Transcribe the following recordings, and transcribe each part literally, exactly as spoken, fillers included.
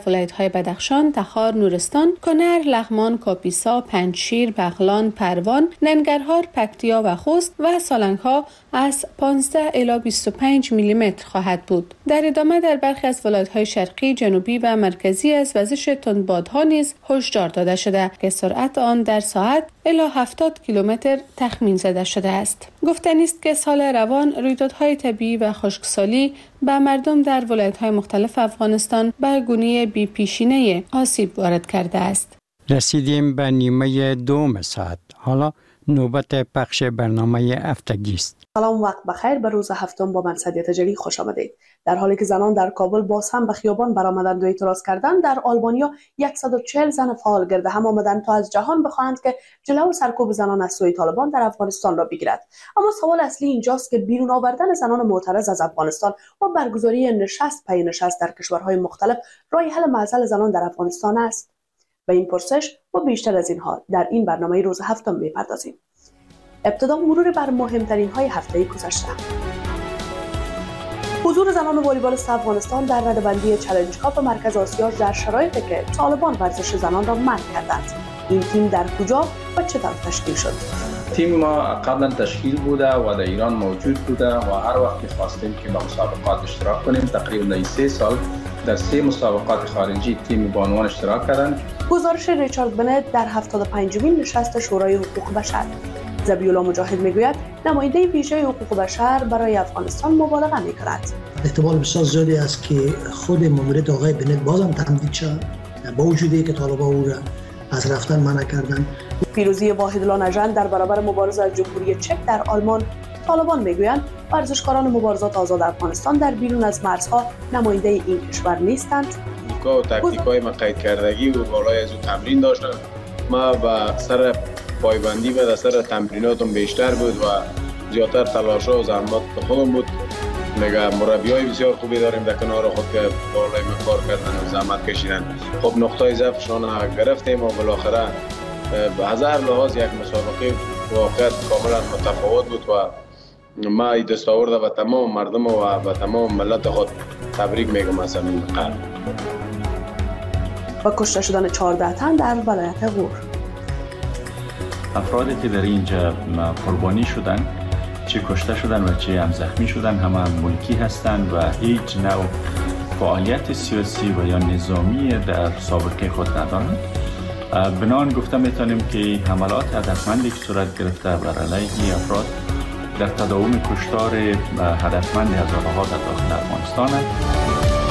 ولایت‌های بدخشان، تخار، نورستان، کنر، لغمان، کاپیسا، پنجشیر، بغلان، پروان، ننگرهار، پکتیا و خوست و سالنگ‌ها از پانزده الی بیست و پنج میلی متر خواهد بود. در ادامه در برخی از ولایت‌های شرقی، جنوبی و مرکزی از وزش تندبادها نیز هشدار داده شده که سرعت آن در ساعت الی هفتاد کیلومتر تخمین زده شده است. گفتنی است که سال روان رویدادهای طبیعی و خشکسالی به مردم در ولایت‌های مختلف افغانستان به گونه بی پیشینه آسیب وارد کرده است. رسیدیم به نیمه دوم ساعت. حالا نوبت پخش برنامه هفتگی است. سلام، وقت بخیر. به روز هفتم با من سعدیه تجلی خوش آمدید. در حالی که زنان در کابل باز هم به خیابان برآمدند و اعتراض کردند، در آلبانیا صد و چهل زن فعال گرد هم آمدند تا از جهان بخواهند که جلو سرکوب زنان از سوی طالبان در افغانستان را بگیرد. اما سوال اصلی اینجاست که بیرون آوردن زنان معترض از افغانستان و برگزاری نشست پی نشست در کشورهای مختلف راه حل معضل زنان در افغانستان است؟ به این پرسش و بیشتر از اینها در این برنامه روز هفتم می‌پردازیم. ابتدا مرور بر مهمترین های هفته گذشته. حضور زنان والیبال افغانستان در رده‌بندی چالش کاپ مرکز آسیا در شرایطی که طالبان ورزش زنان را منع کردند. این تیم در کجا و چطور تشکیل شد؟ تیم ما قبلا تشکیل بوده و در ایران موجود بوده و هر وقت می‌خواستیم که با مسابقات اشتراک کنیم. تقریبا در سه سال در سه مسابقات خارجی تیم بانوان اشتراک کردند. گزارش ریچارد بنت در هفتاد و پنجمین نشست شورای حقوق بشر. ذبیح‌الله مجاهد میگوید نماینده ویژه حقوق بشر برای افغانستان مبالغه می‌کند. احتمال بسیار زیادی است که خود ماموریت آقای بنت بازم تمدید شد با وجودی که طالبان او را از رفتن منع کردند. پیروزی واحدالله نژند در برابر مبارزه از جمهوری چک در آلمان. طالبان میگویند ورزشکاران مبارزات آزاد افغانستان در بیرون از مرزها نماینده این کشور نیستند. دیدگاه و تاکتیک‌های ما قید کردگی و بالای از او تمرین داشتم. ما با سر پایبندی و در سر تمریناتم بیشتر بود و زیادتر تلاش‌ها و زحمات به خودم بود. میگه مربیای بسیار خوبی داریم در کنار خود که بالای ما کار کردن و زحمت کشیدن. خب نقطه ضعفشان گرفتیم و بالاخره به هزار لحاظ یک مسابقه واقعیت کاملا متفاوت بود و ما این دستاورد و تمام مردم و به تمام ملت خود تبریک میگم از همین قلب. و کشته شدن چهارده تن در ولایت غور. افرادی که در اینجا قربانی شدن، چه کشته شدن و چه هم زخمی شدن، همه ملکی هستند و هیچ نوع فعالیت سیاسی و یا نظامی در سابقه خود ندارند. بنان گفته میتونیم که حملات هدفمندی که صورت گرفته بر علیه افراد در تداوم کشتار هدفمند هزارها در داخل افغانستان است.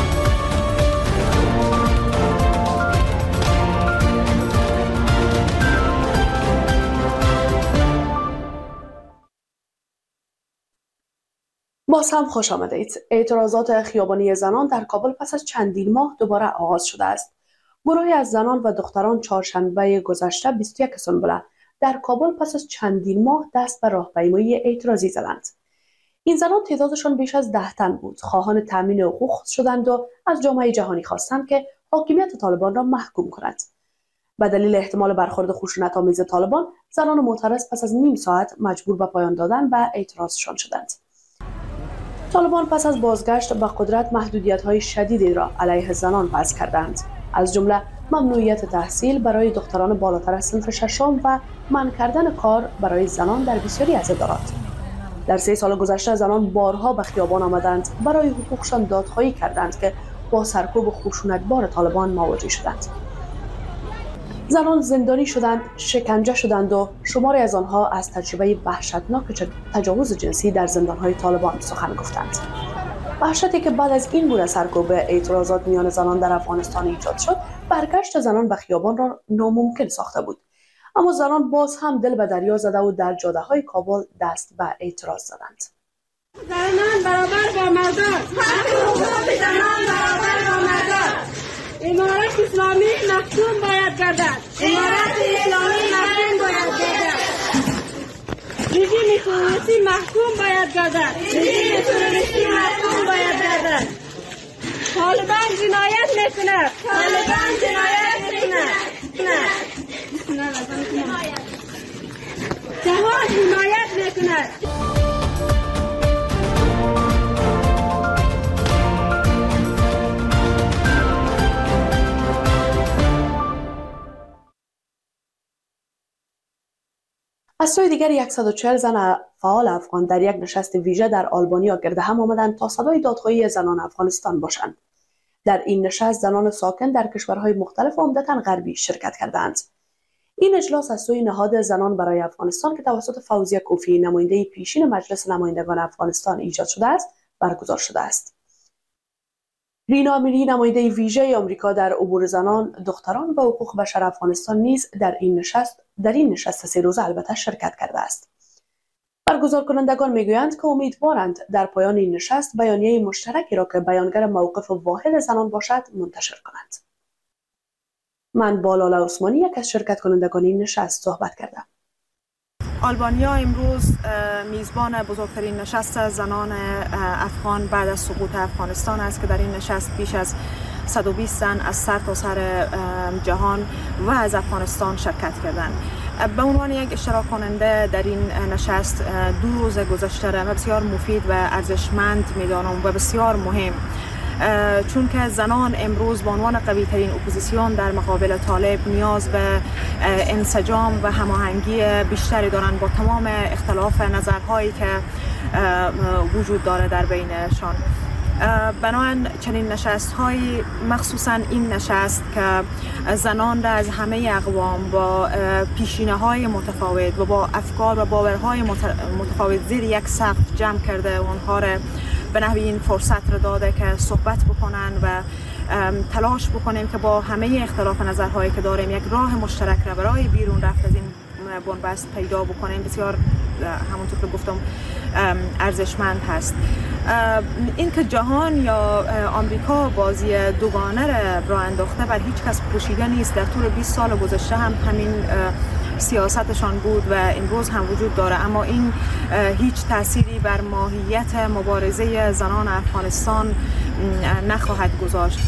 باز هم خوش آمدید. اعتراضات خیابانی زنان در کابل پس از چندین ماه دوباره آغاز شده است. گروهی از زنان و دختران چهارشنبه گذشته بیست و یک سنبله در کابل پس از چندین ماه دست به راهپیمایی اعتراضی زدند. این زنان تعدادشان بیش از ده تن بود. خواهان تامین حقوق شدند و از جامعه جهانی خواستند که حاکمیت طالبان را محکوم کند. به دلیل احتمال برخورد خشونت‌آمیز طالبان، زنان معترض پس از نیم ساعت مجبور به پایان دادن به اعتراضشان شدند. طالبان پس از بازگشت به قدرت محدودیت‌های شدیدی را علیه زنان وضع کردند. از جمله ممنوعیت تحصیل برای دختران بالاتر از صنف ششم و منع کردن کار برای زنان در بسیاری از ادارات. در سه سال گذشته زنان بارها به خیابان آمدند، برای حقوقشان دادخواهی کردند که با سرکوب و خشونت‌بار طالبان مواجه شدند. زنان زندانی شدند، شکنجه شدند و شماری از آنها از تجربه وحشتناک تجاوز جنسی در زندان‌های طالبان سخن گفتند. وحشتی که بعد از این گونه سرکوب اعتراضات میان زنان در افغانستان ایجاد شد، برگشت زنان به خیابان را ناممکن ساخته بود. اما زنان باز هم دل به دریا زده و در جاده‌های کابل دست به اعتراض زدند. زنان برابر با مردان، حق حقوق زنان برابر با مردان. امارت اسلامی محکوم باید گردد. امارت اسلامی محکوم باید گردد. رژیم تروریستی محکوم باید گردد. رژیم تروریستی محکوم باید گردد. طالبان جنایت میکند. طالبان جنایت میکند. نه. جهان جنایت میکند. از سوی دیگر صد و چهل زن فعال افغان در یک نشست ویژه در آلبانیا گرد هم آمدند تا صدای دادخواهی زنان افغانستان باشند. در این نشست زنان ساکن در کشورهای مختلف عمدتاً غربی شرکت کردند. این اجلاس از سوی نهاد زنان برای افغانستان که توسط فوزیه کوفی نماینده پیشین مجلس نمایندگان افغانستان ایجاد شده است برگزار شده است. رینا امیری نماینده ویژه آمریکا در امور زنان، دختران و حقوق بشر افغانستان نیز در این نشست در این نشست سه روزه البته شرکت کرده است. برگزار کنندگان میگویند که امیدوارند در پایان این نشست بیانیه مشترکی را که بیانگر موقف واحد زنان باشد منتشر کنند. من با لاله عثمانی یک از شرکت کنندگان این نشست صحبت کردم. آلبانیا امروز میزبان بزرگترین نشست زنان افغان بعد از سقوط افغانستان است که در این نشست بیش از صد و بیست زن از سر تا سر جهان و از افغانستان شرکت کردند. به عنوان یک اشتراک کننده در این نشست دو روز گذشته را بسیار مفید و ارزشمند می‌دانم و بسیار مهم، چون که زنان امروز به عنوان قوی ترین اپوزیسیون در مقابل طالب نیاز به انسجام و هماهنگی بیشتری دارند با تمام اختلاف نظرهایی که وجود داره در بینشان. بنابراین چنین نشست هایی، مخصوصا این نشست که زنان را از همه اقوام با پیشینه های متفاوت و با افکار و باورهای متفاوت زیر یک سقف جمع کرده، اونها را به نحوی این فرصت را داده که صحبت بکنن و تلاش بکنیم که با همه اختلاف نظرهایی که داریم یک راه مشترک را برای بیرون رفت از این بنبست پیدا بکنیم. بسیار همونطور که گفتم ارزشمند هست. این که جهان یا آمریکا بازی دوگانه را راه انداخته بر هیچ کس پوشیده نیست. در طول بیست سال گذشته هم همین سیاستشان بود و امروز هم وجود داره، اما این هیچ تأثیری بر ماهیت مبارزه زنان افغانستان نخواهد گذاشت.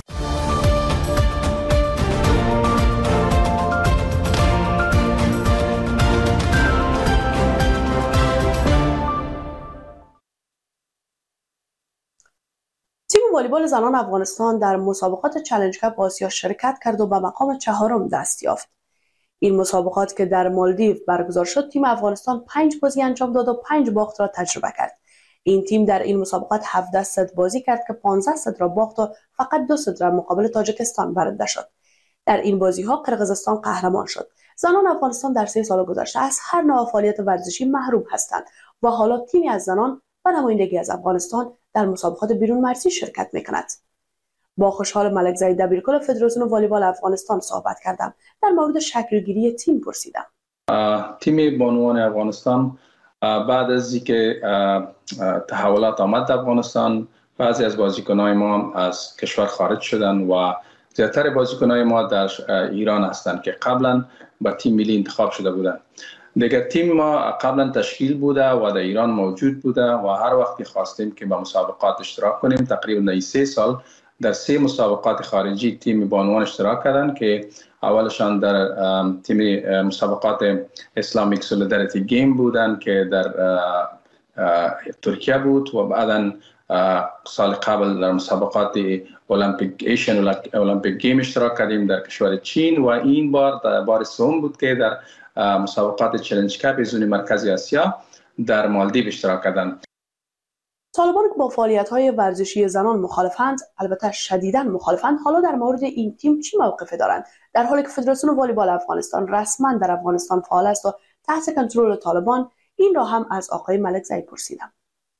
تیم والیبال زنان افغانستان در مسابقات چالش کاپ آسیا شرکت کرد و به مقام چهارم دست یافت. این مسابقات که در مالدیو برگزار شد، تیم افغانستان پنج بازی انجام داد و پنج باخت را تجربه کرد. این تیم در این مسابقات هفده ست بازی کرد که پانزده ست را باخت و فقط دو ست را مقابل تاجیکستان برنده شد. در این بازی ها قرقیزستان قهرمان شد. زنان افغانستان در سه سال گذشته از هر نوع فعالیت ورزشی محروم هستند و حالا تیمی از زنان و نمایندگی از افغانستان در مسابقات بیرون مرزی شرکت می‌کند. با خوشحال ملکزی دبیرکل فدراسیون والیبال افغانستان صحبت کردم. در مورد شکلگیری تیم پرسیدم. تیم بانوان افغانستان بعد از اینکه تحولات آمد در افغانستان، بعضی از بازیکنان ما از کشور خارج شدن و زیادتر بازیکنان ما در ایران هستند که قبلا به تیم ملی انتخاب شده بودند. دیگر تیم ما قبلا تشکیل بوده و در ایران موجود بوده و هر وقت خواستیم که به مسابقات اشتراک کنیم، تقریبا سه سال در سه مسابقات خارجی تیم بانوان اشتراک کردند که اولشان در تیم مسابقات اسلامیک سولیداریتی گیم بودند که در ترکیه بود و بعدا سال قبل در مسابقات المپیک ایشین المپیک گیم اشتراک کردیم در کشور چین و این بار در بار سوم بود که در مسابقات چالش کاپ زون مرکزی آسیا در مالدیو اشتراک کردند. طالبان که با فعالیت‌های ورزشی زنان مخالفند، البته شدیداً مخالفند، حالا در مورد این تیم چی موقفی دارند؟ در حالی که فدراسیون والیبال افغانستان رسما در افغانستان فعال است و تحت کنترل طالبان، این را هم از آقای ملکزی پرسیدم.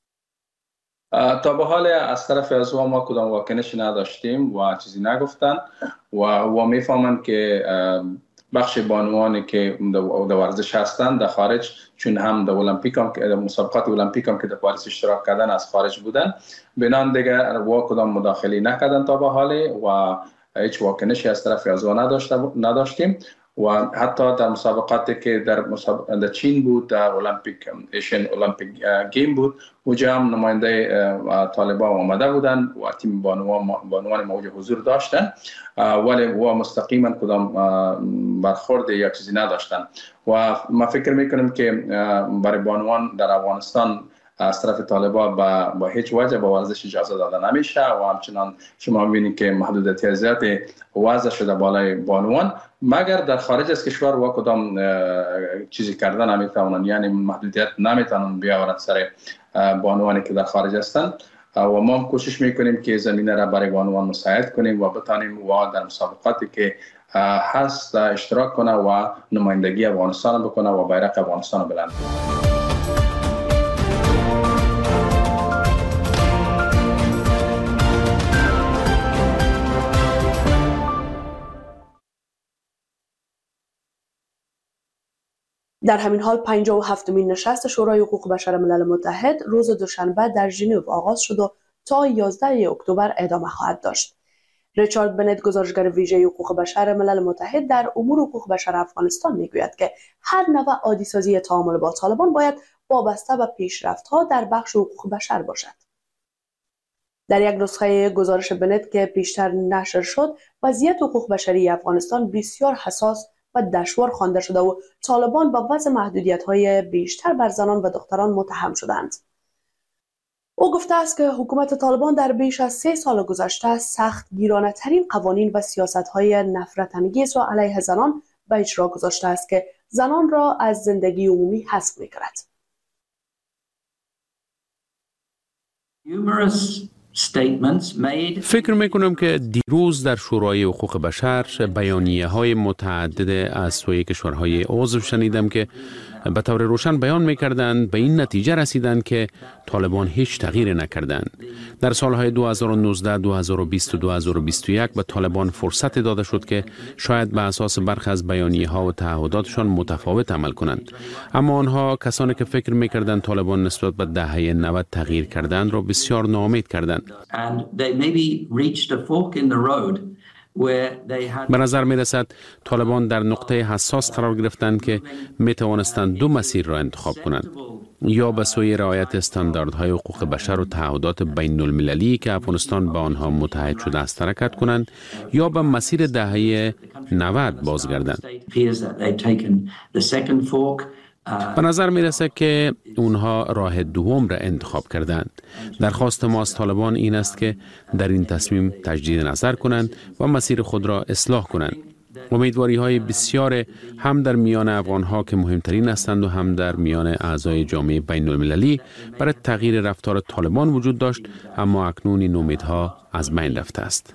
تا به حال از طرف از ما کدام واکنشی نداشتیم و چیزی نگفتن و و میفهمند که بخش بانوانی که در ورزش هستند در خارج، چون هم در المپیک هم که مسابقات المپیک هم که در پاریس اشتراک کردن از خارج بودن، بنان دیگه وا کدام مداخله نکردن تا به حال و هیچ واکنشی از طرف از ما نداشتیم و حتی در مسابقاتی که در مسابقات در چین بود، در المپیک ایشین المپیک گیم بود، اونجا هم نماینده طالبان آمده بودن و تیم بانوان بانوان موجه حضور داشتن ولی و مستقیما کدام برخورد یا چیزی نداشتن و ما فکر میکنیم که برای بانوان در افغانستان از طرف طالبان با, با هیچ وجه به ورزش اجازه داده نمیشه و همچنان شما میبینید که محدودیت زیادی وضع شده بالای بانوان، مگر در خارج از کشور و کدام چیزی کردن نمیتونن، یعنی محدودیت نمیتونن بیاورن سر بانوانی که در خارج هستند و ما هم کوشش میکنیم که زمینه را برای بانوان مساعد کنیم و بتانیم و در مسابقاتی که هست اشتراک کنه و نمایندگی افغانستان بکنه و بیرق افغانستان بلند کنه. در همین حال پنجاه و هفتمین نشست شورای حقوق بشر ملل متحد روز دوشنبه در ژنو آغاز شد و تا یازده اکتبر ادامه خواهد داشت. ریچارد بنت، گزارشگر ویژه حقوق بشر ملل متحد در امور حقوق بشر افغانستان میگوید که هر نوع عادی‌سازی تعامل با طالبان باید وابسته به پیشرفت‌ها در بخش حقوق بشر باشد. در یک نسخه گزارش بنت که پیشتر نشر شد، وضعیت حقوق بشری افغانستان بسیار حساس و دشوار خوانده شده و طالبان با وضع محدودیت‌های بیشتر بر زنان و دختران متهم شدند. او گفته است که حکومت طالبان در بیش از سه سال گذشته سخت گیرانه ترین قوانین و سیاست‌های نفرت انگیز را علیه زنان به اجرا گذاشته است که زنان را از زندگی عمومی حذف می‌کند. فکر میکنم که دیروز در شورای حقوق بشر بیانیه های متعدد از سوی کشورهای عضو شنیدم که به طور روشن بیان میکردند به این نتیجه رسیدند که طالبان هیچ تغییر نکردند. در سالهای دو هزار و نوزده، دو هزار و بیست و دو هزار و بیست و یک به طالبان فرصت داده شد که شاید به اساس برخی از بیانیه ها و تعهداتشان متفاوت عمل کنند، اما آنها کسانی که فکر میکردند طالبان نسبت به دهه نود تغییر کردند را بسیار ناامید کردند. به نظر می رسد طالبان در نقطه حساس قرار گرفتند که می توانستند دو مسیر را انتخاب کنند، یا به سوی رعایت استانداردهای حقوق بشر و تعهدات بین المللی که افغانستان با آنها متحد شده است حرکت کنند، یا به مسیر دهه نود بازگردند. به نظر می رسد که اونها راه دوم را انتخاب کردند. درخواست ما از طالبان این است که در این تصمیم تجدید نظر کنند و مسیر خود را اصلاح کنند. امیدواری های بسیار هم در میان افغان ها که مهمترین هستند و هم در میان اعضای جامعه بین المللی برای تغییر رفتار طالبان وجود داشت، اما اکنون این امیدها از بین رفته است.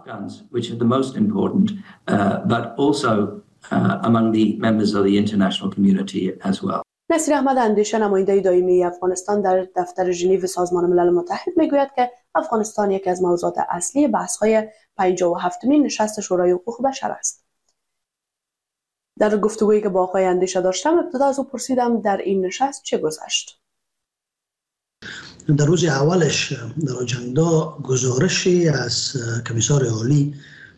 Uh, among the members of the international community as well. نصیر احمد اندیشه، نماینده دائمی افغانستان در دفتر ژنو سازمان ملل متحد، میگوید که افغانستان یکی از موضوعات اصلی بحث‌های پنجاه و هفتمین نشست شورای حقوق بشر است. در گفتگویی که با آقای اندیشه داشتم، ابتدا از او پرسیدم در این نشست چه گذشت. در روز اولش در آجندا گزارشی از کمیسار عالی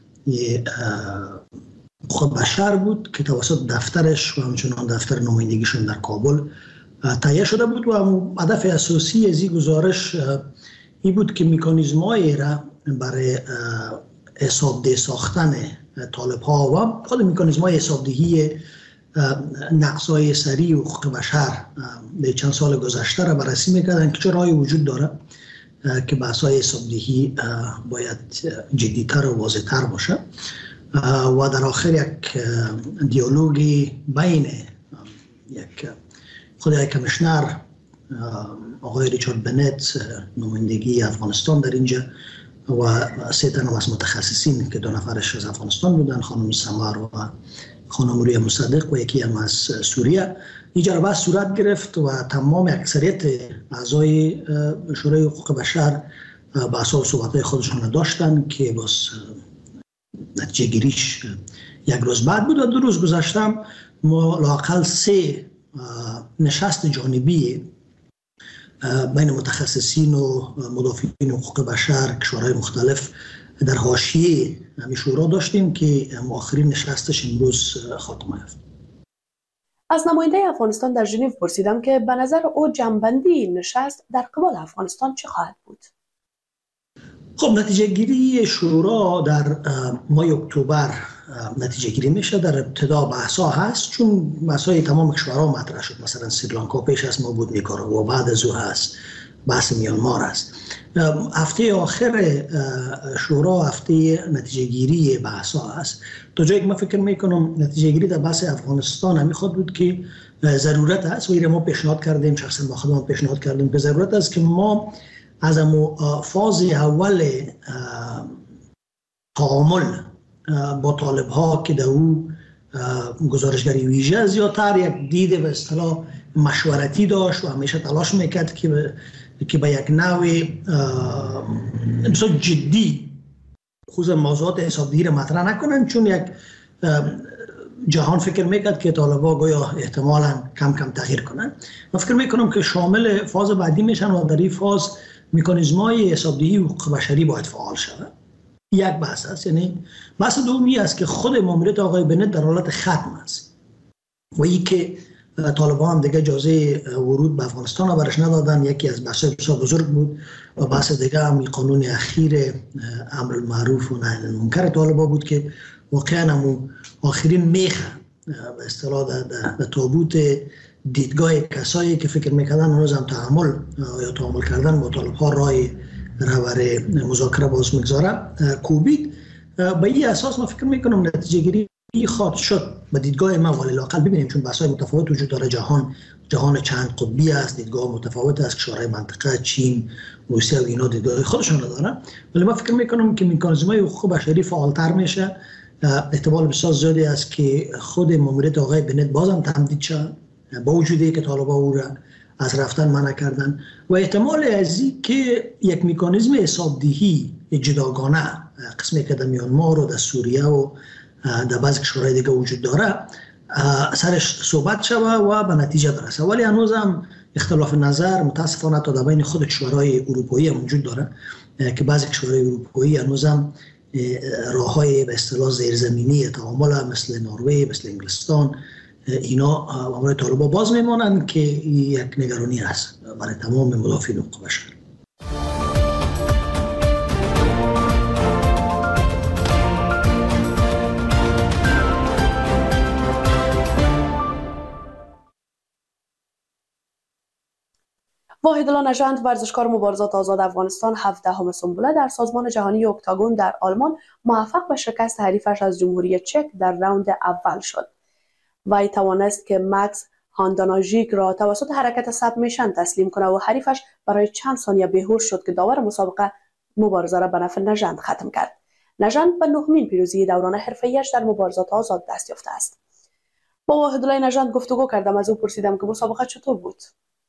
حقوق بشر بود که توسط دفترش و همچنان دفتر نمایندگیشون در کابل تهیه شده بود و هدف اساسی از این گزارش این بود که مکانیزم‌هایی را برای حسابدهی ساختن طالب‌ها و خود مکانیزم‌های حسابدهی نقص‌های سریع حقوق بشر در چند سال گذشته را بررسی می‌کردن که چه راهی وجود داره که بحث‌های حسابدهی باید جدی‌تر و واضح‌تر باشه و در آخر یک دیالوگی بین یک خود یک کمیشنر آقای ریچارد بنت نمایندگی افغانستان در اینجا و سه تن از متخصصین که دو نفرش از افغانستان بودن، خانم سمر و خانم رویا مصدق و یکی هم از سوریه، اینجا بحث صورت گرفت و تمام اکثریت اعضای شورای حقوق بشر بحث‌ها و صحبت‌های خودشون داشتن که باز نتیجه گیریش یک روز بعد بود و دو روز گذشتم ما لااقل سه نشست جانبی بین متخصصین و مدافعین حقوق بشر کشورهای مختلف در حاشیه همین شورا داشتیم که آخرین نشستش امروز خاتمه یافت. از نماینده افغانستان در ژنو پرسیدم که به نظر او جنبندی نشست در قبال افغانستان چه خواهد بود؟ خب نتیجه گیری شورا در ماه اکتبر نتیجه گیری میشه. در ابتدا بحثا هست، چون بحثای تمام کشورها مطرح شد. مثلا سریلانکا پیش از ما بود، نیکاراگوآ بعد از او هست، بحث میانمار است. هفته آخر شورا هفته نتیجه گیری بحثا هست. تا جایی که من فکر میکنم نتیجه گیری در بحث افغانستان همی خود بود که ضرورت است و این ما پیشنهاد کردیم، شخصا با خودم پیشنهاد کردیم که ضرورت است که ما از امو فاز اول تعامل با طالب ها که در او گزارشگری ویژه زیادتر یک دید به اصطلاح مشورتی داشت و همیشه تلاش میکرد که که به یک نوع بسیار جدی خصوصا موضوعات حسابدهی را مطرح نکنن، چون یک جهان فکر میکرد که طالبا گویا احتمالاً کم کم تغییر کنن. من فکر میکنم که شامل فاز بعدی میشن و در این فاز مکانیزم‌های حسابدهی و حقوق بشری باید فعال شود. یک بحث است. یعنی بحث دومی است که خود ماموریت آقای بنت در حالت ختم است و این که طالبان هم دیگه اجازه ورود به افغانستان را برش ندادن. یکی از بحث‌های بسیار بزرگ بود و بحث دیگه هم قانون اخیر امر المعروف و نهی عن المنکر طالبان بود که واقعا هم آخرین میخه به اصطلاح در تابوت دیدگاه کسایی که فکر میکردن هنوز هم تعامل یا تعامل کردن با طالب‌ها راه رهبر مذاکره باز میگذاره کوبید. به این اساس من فکر میکنم نتیجه گیری خواهد شد به دیدگاه من، ولی لااقل ببینیم، چون بحث‌های متفاوت وجود داره. جهان جهان چند قطبی است، دیدگاه متفاوت است. کشورهای منطقه، چین، روسیه و اینا دیدگاه خودشون رو دارن، ولی من فکر میکنم که مکانیزم‌های حقوق بشری فعالتر میشه. احتمال بسیار زیادی است که خود ماموریت آقای بنت بازم تمدید شد با وجودی که طالبان او را از رفتن منع کردن و احتمال از این که یک مکانیزم حسابدهی جداگانه قسمی که در میانمار و در سوریه و در بعضی کشورهای دیگه وجود داره سرش صحبت شود و به نتیجه برسه. ولی هنوز هم اختلاف نظر متاسفانه تا در بین خود کشورهای اروپایی هم وجود داره که بعضی کشورهای اروپایی هنوز هم راه‌های به اصطلاح زیرزمینی تعامل مثل نروژ، مثل انگلستان، اینا برای طالبان باز میمانند که یک نگرانی است برای تمام مدافعین حقوق بشر. واحدالله نژند، ورزشکار مبارزات آزاد افغانستان، هفدهم سنبله در سازمان جهانی اکتاگون در آلمان موفق به شکست حریفش از جمهوری چک در راوند اول شد. وی توانست که مکس هانداناژیک را توسط حرکت سبمیشن تسلیم کنه و حریفش برای چند ثانیه بیهوش شد که داور مسابقه مبارزه را به نفع نژند ختم کرد. نژند به نهمین پیروزی دوران حرفه‌ایش در مبارزات آزاد دست یافته است. با واحدالله نژند گفتگو کردم، از او پرسیدم که مسابقه چطور بود.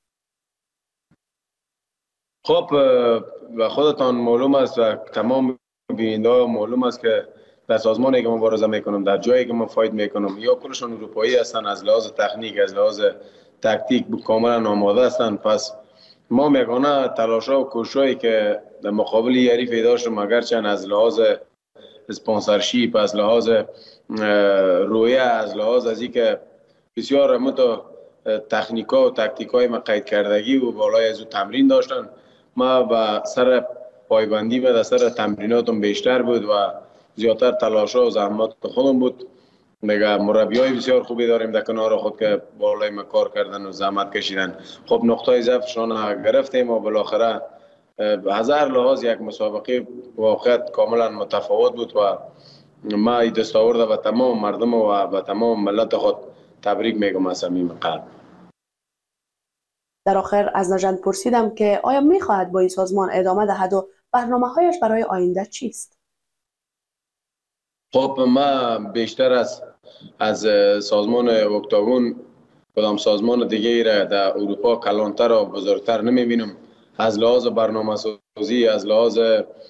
خب و خودتان معلوم است و تمام بیننده‌ها معلوم است که در سازمانی که مبارزه میکنم، در جایی که من فایت میکنم، یا کلشون اروپایی هستن، از لحاظ تکنیک، از لحاظ تاکتیک کاملا آماده هستن. پس ما یگانه تلاش‌ها و کوششایی که در مقابل حریف داشتم، اگرچه از لحاظ اسپانسرشیپ، از لحاظ رویه، از لحاظ از اینکه بسیار متو تکنیکا و تاکتیکای ما قید کردگی و بالای از تمرین داشتن، ما با سر پایبندی و سر تمریناتم بیشتر بود و زیادتر تلاش‌ها و زحمات خودم بود. دیگه مربیای بسیار خوبی داریم در کنار خود که بالای ما کار کردن و زحمت کشیدن. خب نقطه ضعفشان گرفتیم و بالاخره هزار لحاظ یک مسابقه واقعیت کاملا متفاوت بود و ما این دستاورد به تمام مردم و به تمام ملت خود تبریک میگم از صمیم قلب. در آخر از نژند پرسیدم که آیا میخواهد با این سازمان ادامه دهد و برنامه‌هایش برای آینده چیست؟ خب ما بیشتر از از سازمان اکتاگون کدام سازمان دیگه را در اروپا کلانتر و بزرگتر نمیبینم. از لحاظ برنامه سازی، از لحاظ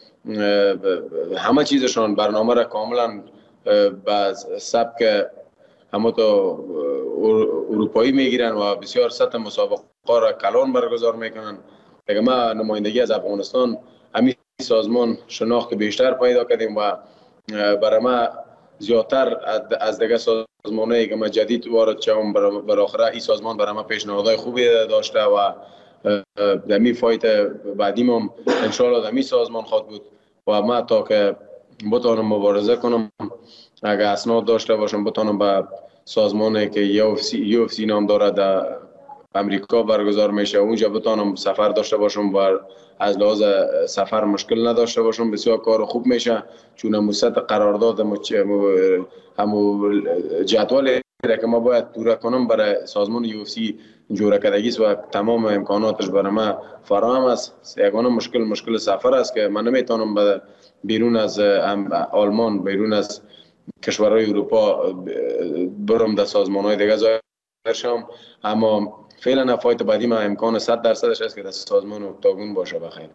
همه چیزشان برنامه را کاملا به سبک همه تو اروپایی میگیرن و بسیار سطح مسابقه را کلان برگزار میکنن. دیگه ما نمایندگی از افغانستان همین سازمان شناخت بیشتر پیدا کردیم و برای ما زیادتر از دیگه سازمانایی که ما جدید وارد شدم، برای آخره این سازمان برای ما پیشنهادهای خوبی داشته و در می فایت بعدیم هم انشاءالله در می سازمان خواهد بود و ما تا که بتانم مبارزه کنم اگر اسناد داشته باشم بتانم به سازمانی که یو اف سی یو اف سی نام داره در امریکا برگزار میشه اونجا بتانم سفر داشته باشم و از لحاظ سفر مشکل نداشته باشم. بسیار کار خوب میشه چون مدت قرارداد همو جدول که ما باید پورا کنم برای سازمان یو اف سی جوره کردگی و تمام امکاناتش برای ما فراهم است. یگانه مشکل مشکل سفر است که من نمیتونم به بیرون از آلمان بیرون از کشورهای اروپا برم در سازمان‌های دیگه ظاهر شم، اما فعلا فایت بعدی ما امکان صد درصدش است که در سازمان اکتاگون باشه. بخیر.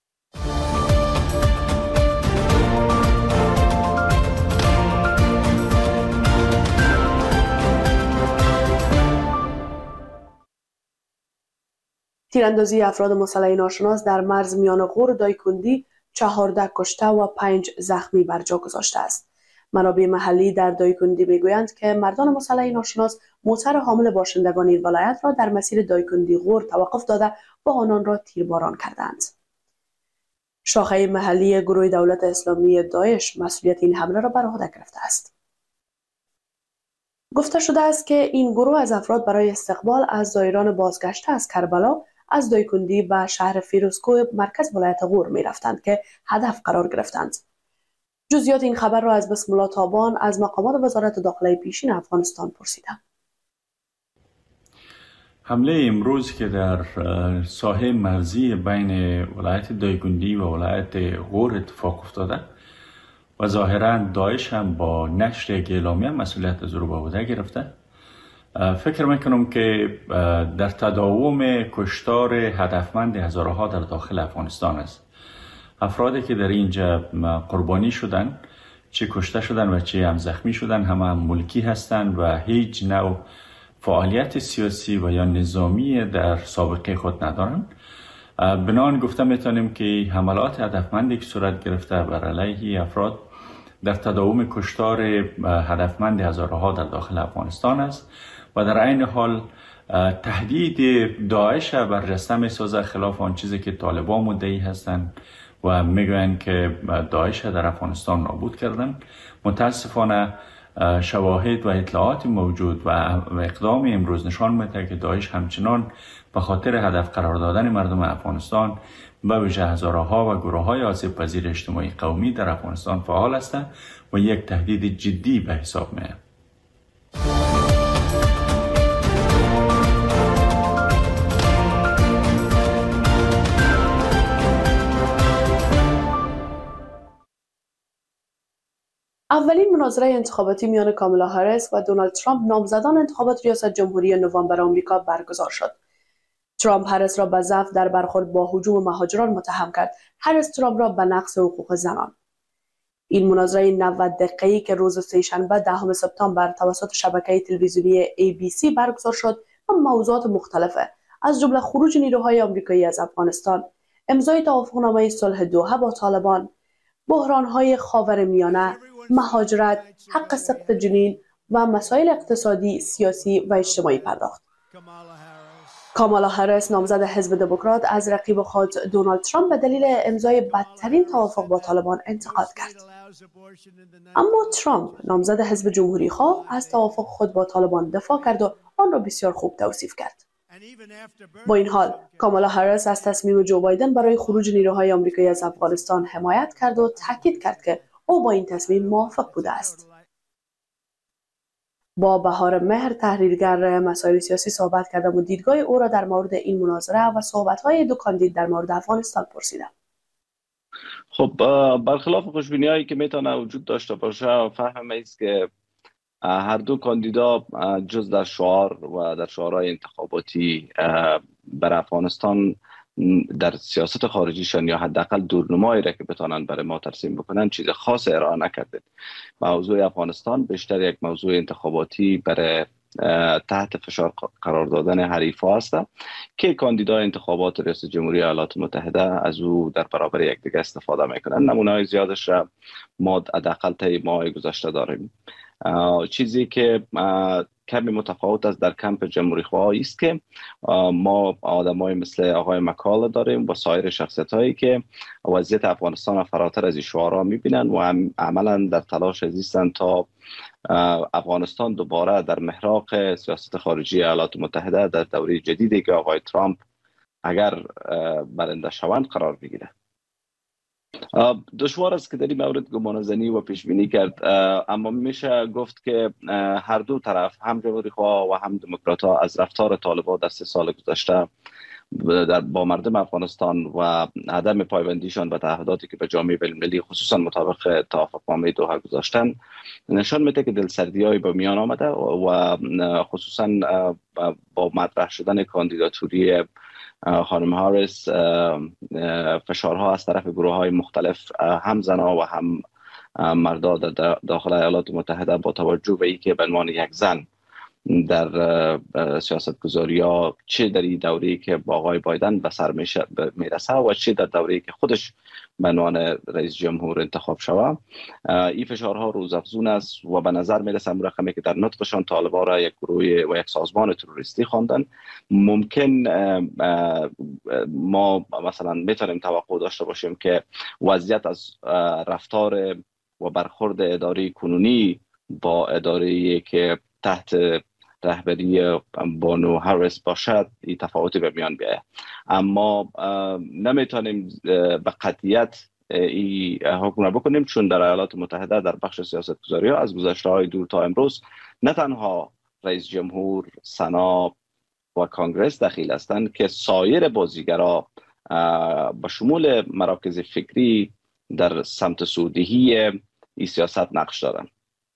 تیراندازی افراد مسلح ناشناس در مرز میان غور و دایکندی چهارده کشته و پنج زخمی بر جا گذاشته است. منابع محلی در دایکندی میگویند که مردان مسلح ناشناس موتر حامل باشندگان این ولایت را در مسیر دایکندی غور توقف داده و آنان را تیرباران کردند. شاخه محلی گروه دولت اسلامی داعش مسئولیت این حمله را بر عهده گرفته است. گفته شده است که این گروه از افراد برای استقبال از زائران بازگشته از کربلا از دایکندی به شهر فیروزکوه مرکز ولایت غور می رفتند که هدف قرار گرفتند. جزئیات این خبر را از بسم الله تابان از مقامات وزارت داخله پیشین افغانستان پرسیدم. حمله امروز که در ساحه مرزی بین ولایت دایکندی و ولایت غور اتفاق افتاده و ظاهراً داعش هم با نشر یک اعلامیه مسئولیت از او به عهده گرفته. فکر میکنم که در تداوم کشتار هدفمند هزارها در داخل افغانستان است. افرادی که در اینجا قربانی شدن، چه کشته شدن و چه هم زخمی شدن، همه هم ملکی هستند و هیچ نوع فعالیت سیاسی و یا نظامی در سابقه خود ندارند. بنان گفته میتونیم که حملات هدفمندی که صورت گرفته بر علیه افراد در تداوم کشتار هدفمند هزارها در داخل افغانستان است و در عین حال تهدید داعش برجسته میسازه خلاف آن چیزی که طالبان مدعی هستند و میگویند که داعش در افغانستان نابود کردن. متاسفانه شواهد و اطلاعات موجود و اقدام امروز نشان میده که داعش همچنان به خاطر هدف قرار دادن مردم افغانستان به ویژه هزارها و گروه‌های آسیب پذیر اجتماعی قومی در افغانستان فعال هستند و یک تهدید جدی به حساب میاد. اولین مناظره انتخاباتی میان کامالا هریس و دونالد ترامپ نامزدان انتخابات ریاست جمهوری نوامبر آمریکا برگزار شد. ترامپ هریس را به ضعف در برخورد با هجوم مهاجران متهم کرد. هریس ترامپ را به نقض حقوق زنان. این مناظره نود دقیقه‌ای که روز سه‌شنبه دهم سپتامبر توسط شبکه تلویزیونی ای بی سی برگزار شد و موضوعات مختلف از جمله خروج نیروهای آمریکایی از افغانستان، امضای توافقنامه صلح دوحه با طالبان، بحران‌های خاورمیانه، مهاجرت، حق سقط جنین و مسائل اقتصادی، سیاسی و اجتماعی پرداخت. کامالا هریس نامزد حزب دموکرات از رقیب خود دونالد ترامپ به دلیل امضای بدترین توافق با طالبان انتقاد کرد. اما ترامپ نامزد حزب جمهوری خواه از توافق خود با طالبان دفاع کرد و آن را بسیار خوب توصیف کرد. با این حال کامالا هریس از تصمیم جو بایدن برای خروج نیروهای آمریکایی از افغانستان حمایت کرد و تاکید کرد که او با این تصمیم موافق بوده است. با بهار مهر تحلیلگر مسائل سیاسی صحبت کردم و دیدگاه او را در مورد این مناظره و صحبت‌های دو کاندید در مورد افغانستان پرسیدم. خب برخلاف خوشبینی‌هایی که میتونه وجود داشته باشه، فهم است که هر دو کاندیدا جز در شعار و در شعارهای انتخاباتی بر افغانستان در سیاست خارجیشان یا حداقل دورنمایی را که بتانند برای ما ترسیم بکنن چیز خاص ارائه نکرده. موضوع افغانستان بیشتر یک موضوع انتخاباتی برای تحت فشار قرار دادن حریفا است که کاندیدای انتخابات ریاست جمهوری ایالات متحده از او در برابر یکدیگر استفاده میکنن. نمونه‌های زیادش را ما حداقل طی ماه گذشته داریم. چیزی که کمی متفاوت است در کمپ جمهوری خواهی است که ما آدمای مثل آقای مکال داریم و سایر شخصیت هایی که وضعیت افغانستان فراتر از این شعارها میبینن و هم عملا در تلاش هستند تا افغانستان دوباره در محراق سیاست خارجی ایالات متحده در دوره جدیدی که آقای ترامپ اگر برنده شوند قرار بگیره. دشوار است که در این مورد گمانه‌زنی و پیش بینی کرد، اما میشه گفت که هر دو طرف، هم جمهوری خواه و هم دموکرات ها، از رفتار طالبان در سه سال گذشته در با مردم افغانستان و عدم پایبندیشان به تعهداتی که به جامعه بین‌المللی خصوصا مطابق توافقنامه دوحه گذاشتن نشان میده که دلسردی‌هایی به میان آمده و خصوصا با مطرح شدن کاندیداتوری خانم هاریس فشارها از طرف گروه های مختلف، هم زنها و هم مردا در داخل ایالات متحده، با توجه به اینکه به عنوان یک زن در سیاست گذاری ها چه در این دوره‌ای که با آقای بایدن به سر میرسه و چه در دوره‌ای که خودش به عنوان رئیس جمهور انتخاب شوه، این فشارها روزافزون است و به نظر میرسه رقمی که در نطقشان طالبان را یک گروه و یک سازمان تروریستی خواندن. ممکن ما مثلا میتونیم توقع داشته باشیم که وضعیت از رفتار و برخورد اداره کنونی با اداره که تحت رهبری بانو هاریس باشد این تفاوتی به میان بیاید، اما نمیتونیم به قطعیت این حکم را بکنیم، چون در ایالات متحده در بخش سیاست گذاری ها از گذشته های دور تا امروز نه تنها رئیس جمهور، سنا و کانگرس دخیل هستند که سایر بازیگرا به شمول مراکز فکری در سمت سوددهی این سیاست نقش دارند.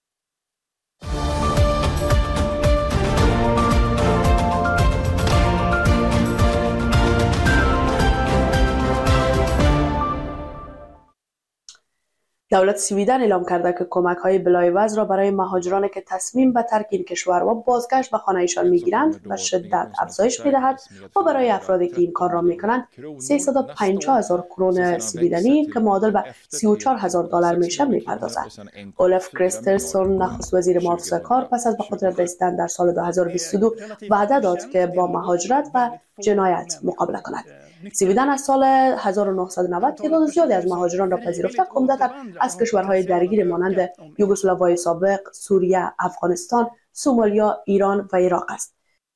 دولت سویدن اعلام کرده که کمک‌های بلایوز را برای مهاجرانی که تصمیم به ترک این کشور و بازگشت به خانه‌شان می‌گیرند به شدت افزایش می‌دهد و برای افرادی که این کار را می‌کنند سیصد و پنجاه هزار کرون سویدنی که معادل به سی و چهار هزار دلار میشه می‌پردازد. اولف کریسترسون نخست وزیر محافظه کار پس از به قدرت رسیدن در سال دو هزار و بیست و دو وعده داد که با مهاجرت و جنایت مقابله کند. سویدن از سال هزار و نهصد و نود تعداد زیادی از مهاجران را پذیرفته، عمدتاً از کشورهای درگیر مانند یوگسلاوی سابق، سوریه، افغانستان، سومالیا، ایران و عراق است.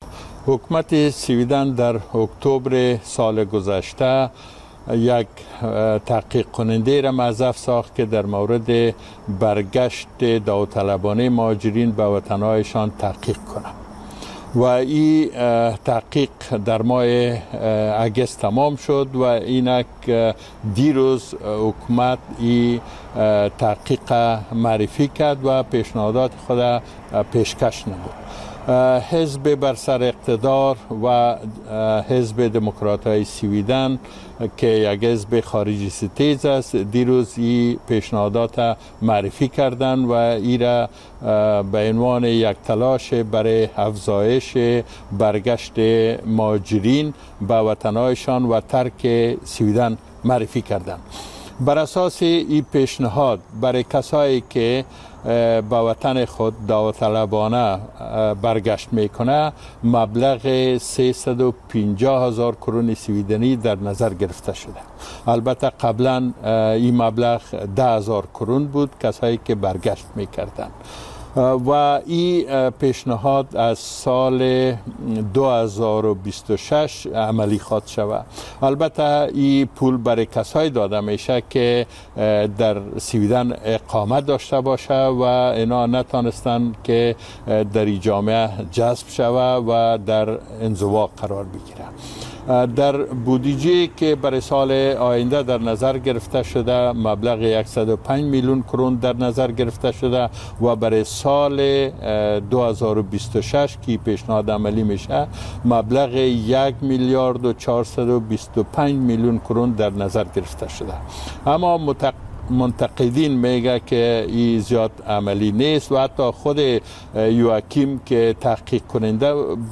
حکومت سویدن در اکتبر سال گذشته یک تحقیق کننده را موظف ساخت که در مورد برگشت داوطلبانه مهاجرین به وطنهایشان تحقیق کند و این تحقیق در ماه اگست تمام شد و اینک دیروز حکومت این تحقیق معرفی کرد و پیشنهادات خود پیشکش نمود. حزب بر سر اقتدار و حزب دموکرات های سویدن که یک حزب خارجی ستیز است دیروز این پیشنهادات معرفی کردند و این را به عنوان یک تلاش برای افزایش برگشت مهاجرین به وطنهایشان و ترک سویدن معرفی کردند. بر اساس این پیشنهاد برای کسایی که به وطن خود داوطلبانه برگشت میکنه مبلغ سیصد و پنجاه هزار کرون سویدنی در نظر گرفته شده. البته قبلا این مبلغ ده هزار کرون بود کسایی که برگشت میکردن و این پیشنهاد از سال دو هزار و بیست و شش عملی خواهد شود. البته این پول برای کسایی داده میشه که در سویدن اقامت داشته باشه و اینا نتانستن که در این جامعه جذب شود و در انزوا قرار بگیرن. در بودجه که برای سال آینده در نظر گرفته شده مبلغ صد و پنج میلیون کرون در نظر گرفته شده و برای سال دو هزار و بیست و شش که پیشنهاد عملی میشه مبلغ یک میلیارد و چهارصد و بیست و پنج میلیون کرون در نظر گرفته شده. اما متق... منتقدین میگه که این زیاد عملی نیست و حتی خود یواکیم که تحقیق کننده بود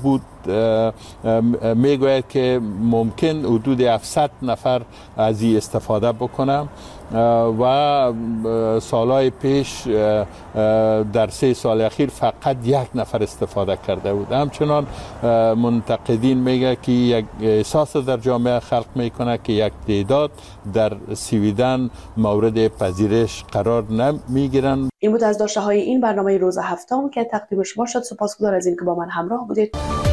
میگوید که ممکن حدود هفتصد نفر از این استفاده بکنم و سالهای پیش در سه سال اخیر فقط یک نفر استفاده کرده بود. همچنان منتقدین میگه که یک احساس در جامعه خلق میکنه که یک تعداد در سویدن مورد پذیرش قرار نمیگیرن. این بود از داشته های این برنامه روز هفتم که تقدیم شما شد. سپاسگزار از این که با من همراه بودید.